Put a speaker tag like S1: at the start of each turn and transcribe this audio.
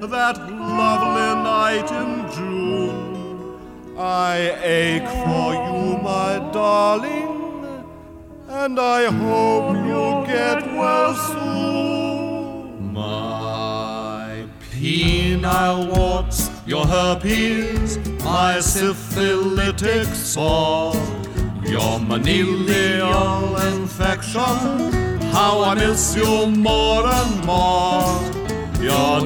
S1: that lovely night in June. I ache for you, my darling, and I hope you'll get well soon. My penile warts, your herpes, my syphilitic sore, your manilial infection, how I miss you more and more. Your